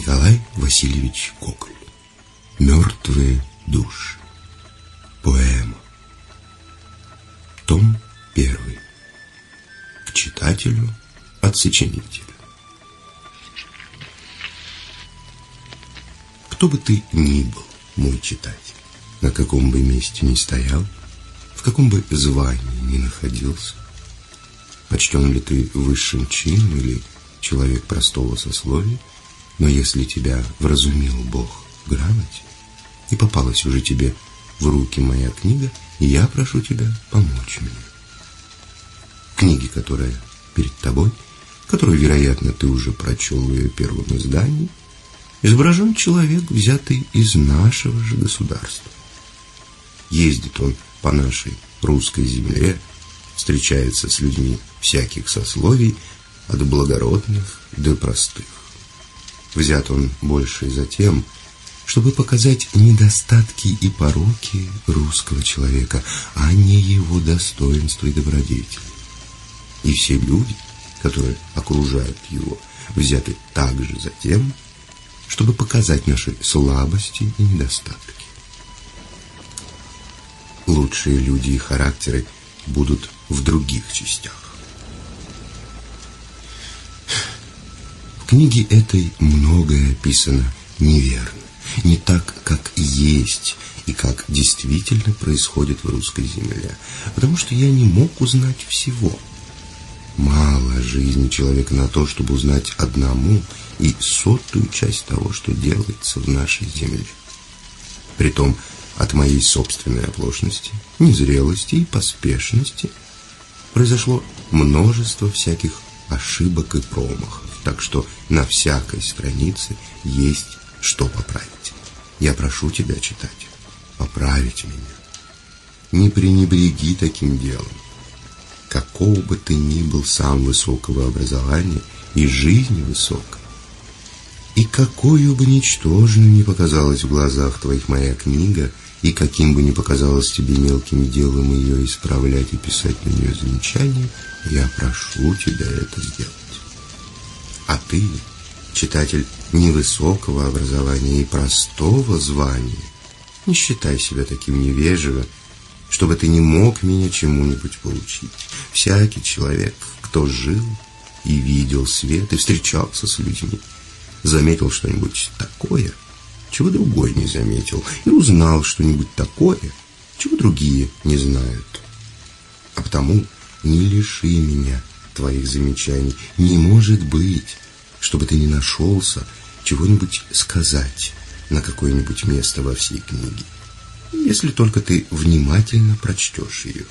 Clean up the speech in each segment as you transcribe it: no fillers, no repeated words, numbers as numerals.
Николай Васильевич Гоголь. «Мертвые души». Поэма. Том 1. К читателю от сочинителя. Кто бы ты ни был, мой читатель, на каком бы месте ни стоял, в каком бы звании ни находился, почтен ли ты высшим чином или человек простого сословия, но если тебя вразумил Бог грамоте, и попалась уже тебе в руки моя книга, я прошу тебя помочь мне. Книги, которая перед тобой, которую, вероятно, ты уже прочел в ее первом издании, изображен человек, взятый из нашего же государства. Ездит он по нашей русской земле, встречается с людьми всяких сословий, от благородных до простых. Взят он больше за тем, чтобы показать недостатки и пороки русского человека, а не его достоинства и добродетели. И все люди, которые окружают его, взяты также за тем, чтобы показать наши слабости и недостатки. Лучшие люди и характеры будут в других частях. В книге этой многое описано неверно, не так, как есть и как действительно происходит в русской земле, потому что я не мог узнать всего. Мало жизни человека на то, чтобы узнать 1 и 100-ую часть того, что делается в нашей земле. Притом от моей собственной оплошности, незрелости и поспешности произошло множество всяких ошибок и промахов, так что на всякой странице есть что поправить. Я прошу тебя, читатель, поправить меня. Не пренебреги таким делом. Какого бы ты ни был сам высокого образования и жизни высокой, и какую бы ничтожной ни показалась в глазах твоих моя книга, и каким бы ни показалось тебе мелким делом ее исправлять и писать на нее замечания, я прошу тебя это сделать. А ты, читатель невысокого образования и простого звания, не считай себя таким невежливым, чтобы ты не мог меня чему-нибудь поучить. Всякий человек, кто жил и видел свет, и встречался с людьми, заметил что-нибудь такое, чего другой не заметил, и узнал что-нибудь такое, чего другие не знают. А потому не лиши меня твоих замечаний. Не может быть, чтобы ты не нашелся чего-нибудь сказать на какое-нибудь место во всей книге, если только ты внимательно прочтешь ее.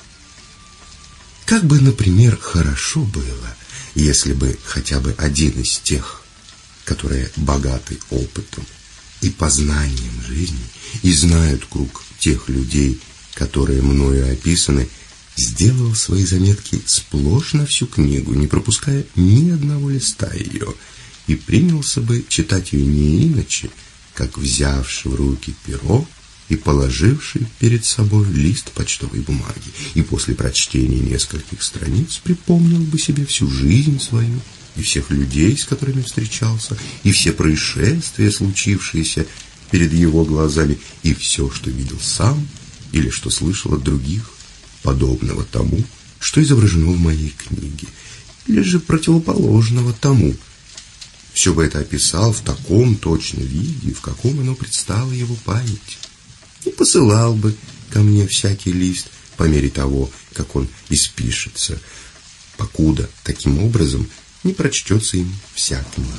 Как бы, например, хорошо было, если бы хотя бы один из тех, которые богаты опытом и познанием жизни и знают круг тех людей, которые мною описаны, сделал свои заметки сплошь на всю книгу, не пропуская ни одного листа ее, и принялся бы читать ее не иначе, как взявший в руки перо и положивший перед собой лист почтовой бумаги, и после прочтения нескольких страниц припомнил бы себе всю жизнь свою, и всех людей, с которыми встречался, и все происшествия, случившиеся перед его глазами, и все, что видел сам или что слышал от других, подобного тому, что изображено в моей книге, или же противоположного тому. Все бы это описал в таком точном виде, в каком оно предстало его памяти, и посылал бы ко мне всякий лист по мере того, как он испишется, покуда таким образом не прочтется им вся книга.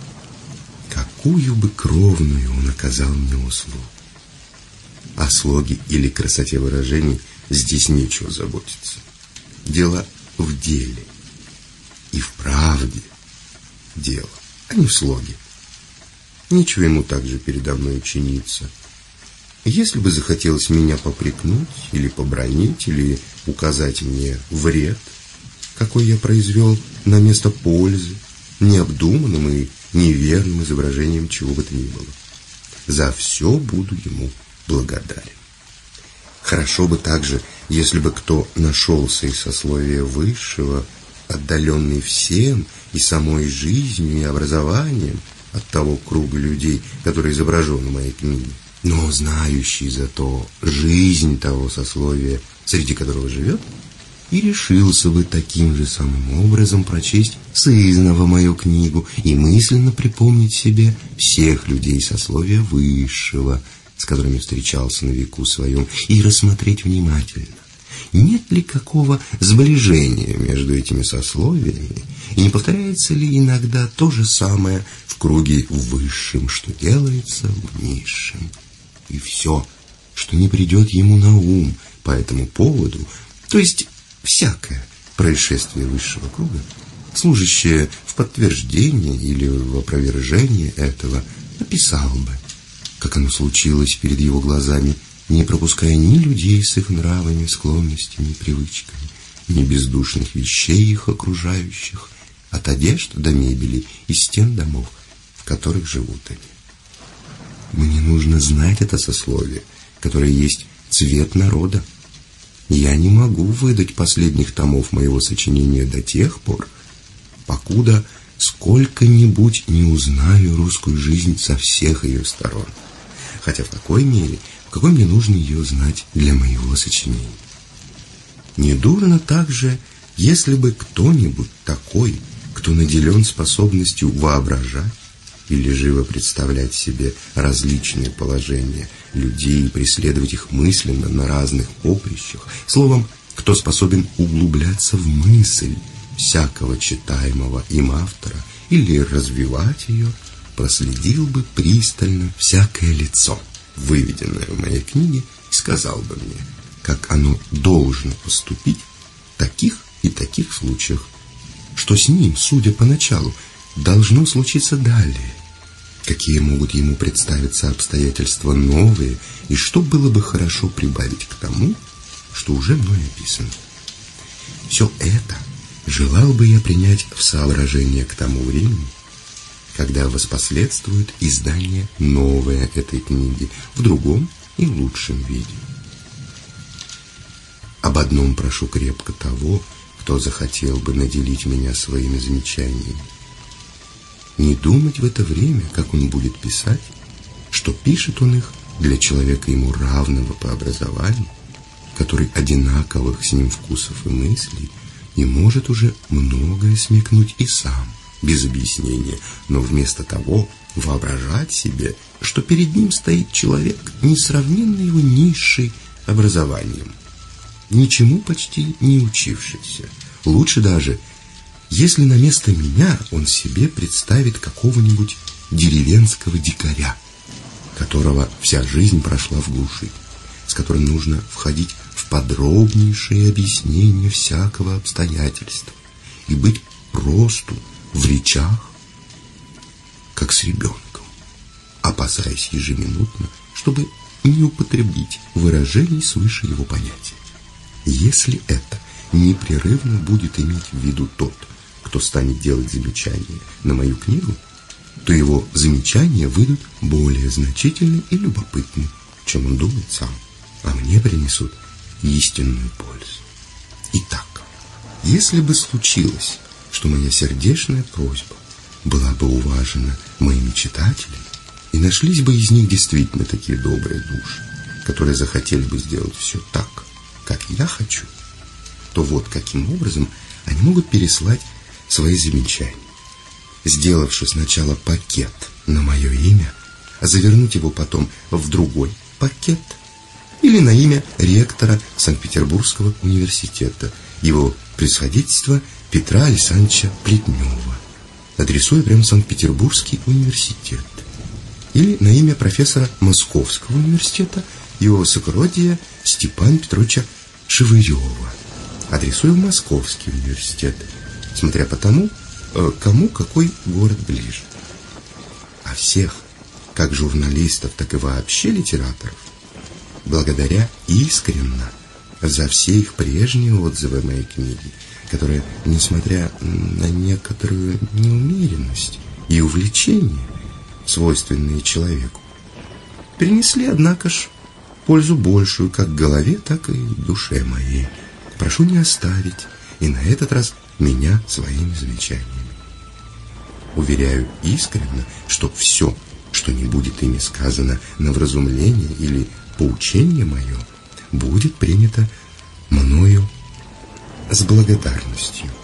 Какую бы кровную он оказал мне услугу! О слоге или красоте выражений здесь нечего заботиться. Дело в деле и в правде дело, а не в слоге. Нечего ему также передо мной чиниться. Если бы захотелось меня попрекнуть или побранить, или указать мне вред, какой я произвел на место пользы, необдуманным и неверным изображением чего бы то ни было, за все буду ему благодарен. Хорошо бы также, если бы кто нашелся из сословия высшего, отдаленный всем и самой жизнью, и образованием, от того круга людей, который изображен в моей книге, но знающий зато жизнь того сословия, среди которого живет, и решился бы таким же самым образом прочесть сызнова мою книгу и мысленно припомнить себе всех людей сословия высшего, с которыми встречался на веку своем, и рассмотреть внимательно, нет ли какого сближения между этими сословиями, и не повторяется ли иногда то же самое в круге высшем, что делается в низшем. И все, что не придет ему на ум по этому поводу, то есть всякое происшествие высшего круга, служащее в подтверждение или в опровержение этого, написал бы, как оно случилось перед его глазами, не пропуская ни людей с их нравами, склонностями и привычками, ни бездушных вещей их окружающих, от одежд до мебели и стен домов, в которых живут они. Мне нужно знать это сословие, которое есть цвет народа. Я не могу выдать последних томов моего сочинения до тех пор, покуда сколько-нибудь не узнаю русскую жизнь со всех ее сторон, хотя в такой мере, в какой мне нужно ее знать для моего сочинения. Недурно также, если бы кто-нибудь такой, кто наделен способностью воображать или живо представлять себе различные положения людей и преследовать их мысленно на разных поприщах, словом, кто способен углубляться в мысль всякого читаемого им автора или развивать ее, проследил бы пристально всякое лицо, выведенное в моей книге, и сказал бы мне, как оно должно поступить в таких и таких случаях, что с ним, судя поначалу, должно случиться далее, какие могут ему представиться обстоятельства новые, и что было бы хорошо прибавить к тому, что уже мной описано. Все это желал бы я принять в соображение к тому времени, когда воспоследствует издание новое этой книги в другом и лучшем виде. Об одном прошу крепко того, кто захотел бы наделить меня своими замечаниями. Не думать в это время, как он будет писать, что пишет он их для человека ему равного по образованию, который одинаковых с ним вкусов и мыслей, и может уже многое смекнуть и сам, без объяснения, но вместо того воображать себе, что перед ним стоит человек, несравненно его низший образованием, ничему почти не учившийся. Лучше даже, если на место меня он себе представит какого-нибудь деревенского дикаря, которого вся жизнь прошла в глуши, с которым нужно входить в подробнейшее объяснение всякого обстоятельства и быть просто в речах, как с ребенком, опасаясь ежеминутно, чтобы не употребить выражений свыше его понятия. Если это непрерывно будет иметь в виду тот, кто станет делать замечания на мою книгу, то его замечания выйдут более значительны и любопытны, чем он думает сам, а мне принесут истинную пользу. Итак, если бы случилось, что моя сердечная просьба была бы уважена моими читателями, и нашлись бы из них действительно такие добрые души, которые захотели бы сделать все так, как я хочу, то вот каким образом они могут переслать свои замечания, сделавши сначала пакет на мое имя, а завернуть его потом в другой пакет или на имя ректора Санкт-Петербургского университета, его превосходительства Петра Александровича Плетнева, адресуя прямо Санкт-Петербургский университет, или на имя профессора Московского университета, его высокородия Степана Петровича Шевырева, адресуя в Московский университет, смотря по тому, кому какой город ближе. А всех, как журналистов, так и вообще литераторов, благодаря искренно за все их прежние отзывы моей книги, которые, несмотря на некоторую неумеренность и увлечение, свойственные человеку, принесли, однако ж, пользу большую как голове, так и душе моей. Прошу не оставить и на этот раз меня своими замечаниями. уверяю искренне, что все, что не будет ими сказано на вразумление или поучение мое, будет принято мною с благодарностью.